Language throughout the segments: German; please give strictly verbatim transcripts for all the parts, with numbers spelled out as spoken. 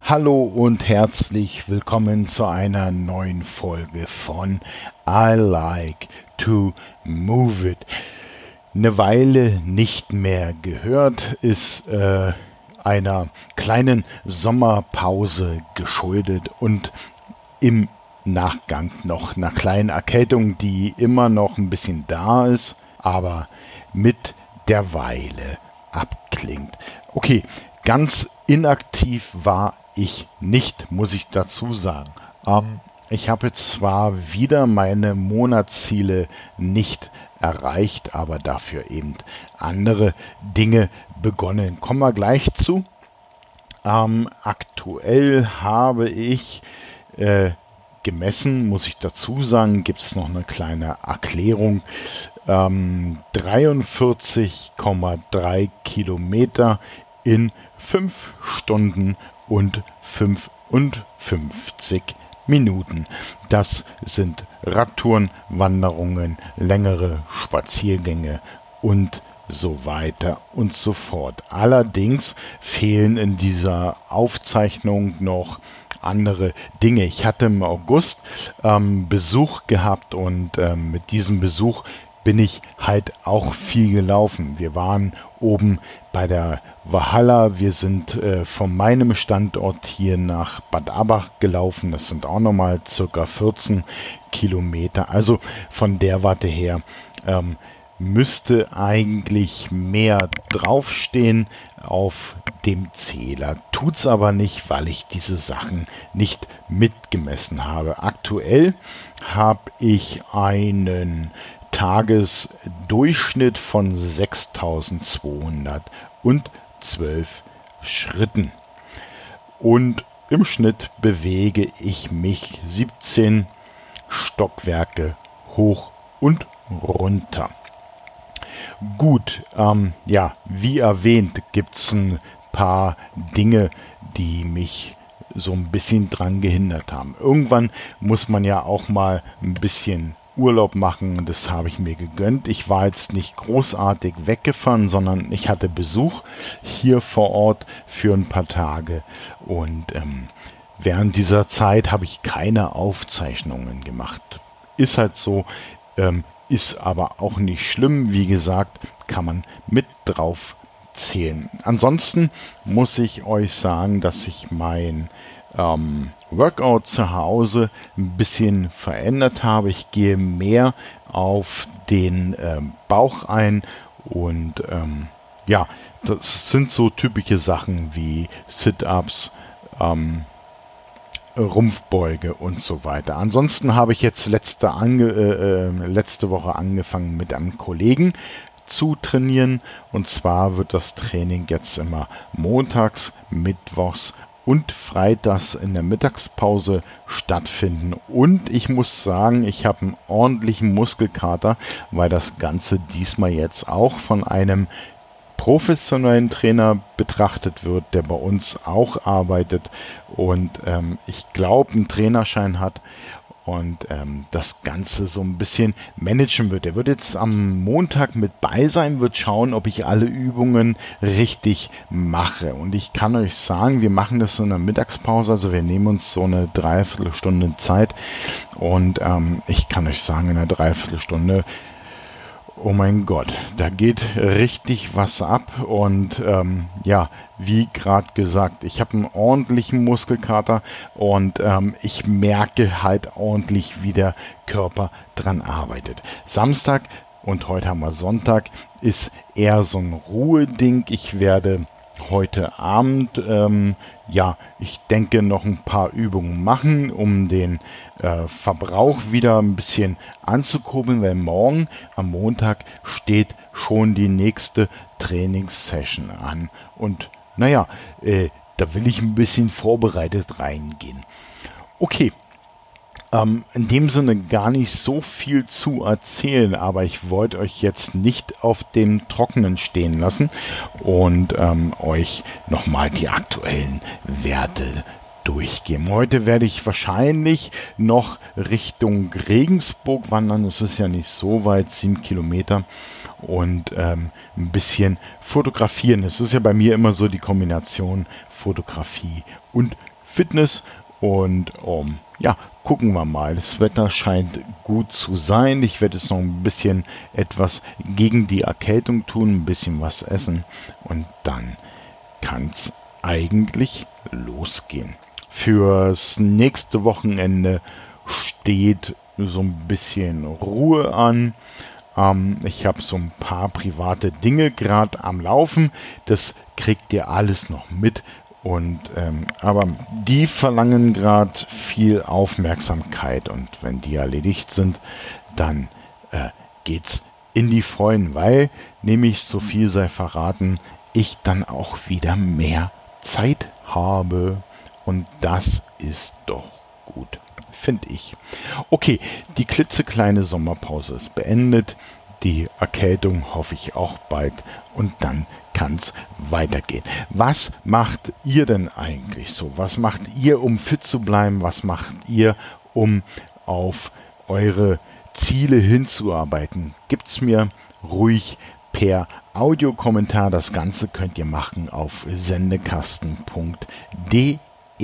Hallo und herzlich willkommen zu einer neuen Folge von I Like to Move It. Eine Weile nicht mehr gehört, ist äh, einer kleinen Sommerpause geschuldet und im Nachgang noch einer kleinen Erkältung, die immer noch ein bisschen da ist, aber mit der Weile abklingt. Okay, ganz inaktiv war ich nicht, muss ich dazu sagen. Ähm, ich habe zwar wieder meine Monatsziele nicht erreicht, aber dafür eben andere Dinge begonnen. Kommen wir gleich zu. Ähm, aktuell habe ich äh, gemessen, muss ich dazu sagen, gibt es noch eine kleine Erklärung. Ähm, dreiundvierzig Komma drei Kilometer in fünf Stunden und fünfundfünfzig Minuten. Das sind Radtouren, Wanderungen, längere Spaziergänge und so weiter und so fort. Allerdings fehlen in dieser Aufzeichnung noch andere Dinge. Ich hatte im August ähm, Besuch gehabt und ähm, mit diesem Besuch bin ich halt auch viel gelaufen. Wir waren oben bei der Walhalla. Wir sind äh, von meinem Standort hier nach Bad Abach gelaufen. Das sind auch nochmal circa vierzehn Kilometer. Also von der Warte her ähm, müsste eigentlich mehr draufstehen auf dem Zähler. Tut's aber nicht, weil ich diese Sachen nicht mitgemessen habe. Aktuell habe ich einen Tagesdurchschnitt von sechstausendzweihundertzwölf Schritten. Und im Schnitt bewege ich mich siebzehn Stockwerke hoch und runter. Gut, ähm, ja, wie erwähnt, gibt es ein paar Dinge, die mich so ein bisschen dran gehindert haben. Irgendwann muss man ja auch mal ein bisschen Urlaub machen, das habe ich mir gegönnt. Ich war jetzt nicht großartig weggefahren, sondern ich hatte Besuch hier vor Ort für ein paar Tage und ähm, während dieser Zeit habe ich keine Aufzeichnungen gemacht. Ist halt so, ähm, ist aber auch nicht schlimm. Wie gesagt, kann man mit drauf zählen. Ansonsten muss ich euch sagen, dass ich mein ähm, Workout zu Hause ein bisschen verändert habe. Ich gehe mehr auf den ähm, Bauch ein und ähm, ja, das sind so typische Sachen wie Sit-Ups, ähm, Rumpfbeuge und so weiter. Ansonsten habe ich jetzt letzte, ange, äh, letzte Woche angefangen mit einem Kollegen zu trainieren und zwar wird das Training jetzt immer montags, mittwochs und freitags in der Mittagspause stattfinden und ich muss sagen, ich habe einen ordentlichen Muskelkater, weil das Ganze diesmal jetzt auch von einem professionellen Trainer betrachtet wird, der bei uns auch arbeitet und ähm, ich glaube einen Trainerschein hat und ähm, das Ganze so ein bisschen managen wird. Er wird jetzt am Montag mit bei sein, wird schauen, ob ich alle Übungen richtig mache. Und ich kann euch sagen, wir machen das in der Mittagspause, also wir nehmen uns so eine Dreiviertelstunde Zeit und ähm, ich kann euch sagen, in einer Dreiviertelstunde oh mein Gott, da geht richtig was ab und ähm, ja, wie gerade gesagt, ich habe einen ordentlichen Muskelkater und ähm, ich merke halt ordentlich, wie der Körper dran arbeitet. Samstag und heute haben wir Sonntag, ist eher so ein Ruheding. Ich werde heute Abend, ähm, ja, ich denke, noch ein paar Übungen machen, um den äh, Verbrauch wieder ein bisschen anzukurbeln, weil morgen am Montag steht schon die nächste Trainingssession an. Und naja, äh, da will ich ein bisschen vorbereitet reingehen. Okay. Ähm, in dem Sinne gar nicht so viel zu erzählen, aber ich wollte euch jetzt nicht auf dem Trockenen stehen lassen und ähm, euch nochmal die aktuellen Werte durchgehen. Heute werde ich wahrscheinlich noch Richtung Regensburg wandern. Es ist ja nicht so weit, sieben Kilometer und ähm, ein bisschen fotografieren. Es ist ja bei mir immer so die Kombination Fotografie und Fitness und um, ja, gucken wir mal. Das Wetter scheint gut zu sein. Ich werde jetzt noch ein bisschen etwas gegen die Erkältung tun, ein bisschen was essen und dann kann es eigentlich losgehen. Fürs nächste Wochenende steht so ein bisschen Ruhe an. Ähm, ich habe so ein paar private Dinge gerade am Laufen. Das kriegt ihr alles noch mit. Und ähm, aber die verlangen gerade viel Aufmerksamkeit. Und wenn die erledigt sind, dann äh, geht's in die Vollen, weil, nämlich so viel sei verraten, ich dann auch wieder mehr Zeit habe. Und das ist doch gut, finde ich. Okay, die klitzekleine Sommerpause ist beendet. Die Erkältung hoffe ich auch bald. Und dann kann es weitergehen. Was macht ihr denn eigentlich so? Was macht ihr, um fit zu bleiben? Was macht ihr, um auf eure Ziele hinzuarbeiten? Gibt's mir ruhig per Audiokommentar. Das Ganze könnt ihr machen auf sendekasten punkt de.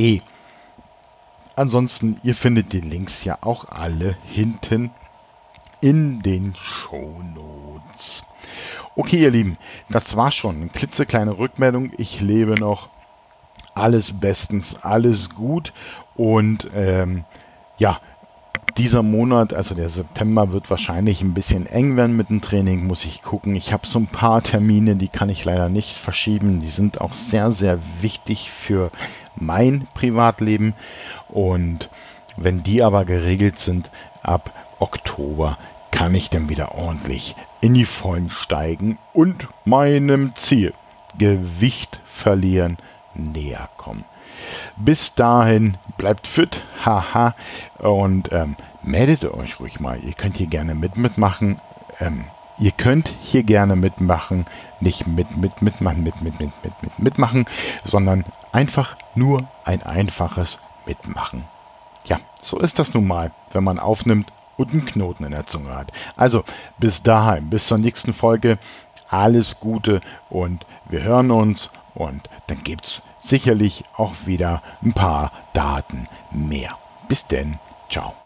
Ansonsten, ihr findet die Links ja auch alle hinten in den Shownotes. Okay, ihr Lieben, das war schon eine klitzekleine Rückmeldung. Ich lebe noch. Alles bestens, alles gut. Und ähm, ja, dieser Monat, also der September, wird wahrscheinlich ein bisschen eng werden mit dem Training, muss ich gucken. Ich habe so ein paar Termine, die kann ich leider nicht verschieben. Die sind auch sehr, sehr wichtig für mein Privatleben. Und wenn die aber geregelt sind, ab Oktober kann ich dann wieder ordentlich in die Vollen steigen und meinem Ziel, Gewicht verlieren, näher kommen. Bis dahin, bleibt fit, haha, und ähm, meldet euch ruhig mal. Ihr könnt hier gerne mit mitmachen. Ähm, ihr könnt hier gerne mitmachen, nicht mit mit mitmachen, mit mit mit mit mit mitmachen, sondern einfach nur ein einfaches Mitmachen. Ja, so ist das nun mal, wenn man aufnimmt und einen Knoten in der Zunge hat. Also bis dahin, bis zur nächsten Folge. Alles Gute und wir hören uns und dann gibt es sicherlich auch wieder ein paar Daten mehr. Bis denn, ciao.